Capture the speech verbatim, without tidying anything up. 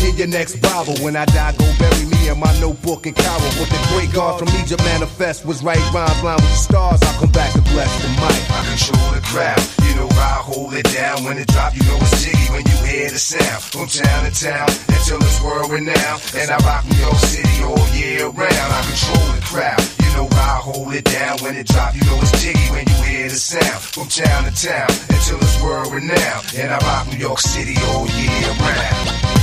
in your next Bible. When I die, go bury me in my notebook and Cairo. What the great God from Egypt manifest was right rhymes, line with the stars. I'll come back and bless the mic. I control the crowd, you know I hold it down. When it drop, you know it's jiggy when you hear the sound. From town to town, until it's world renowned. And I rock New York City all year round. I control the crowd, you know I hold it down. When it drop, you know it's jiggy when you hear the sound. From town to town, until it's world renowned. And I rock New York City all year round.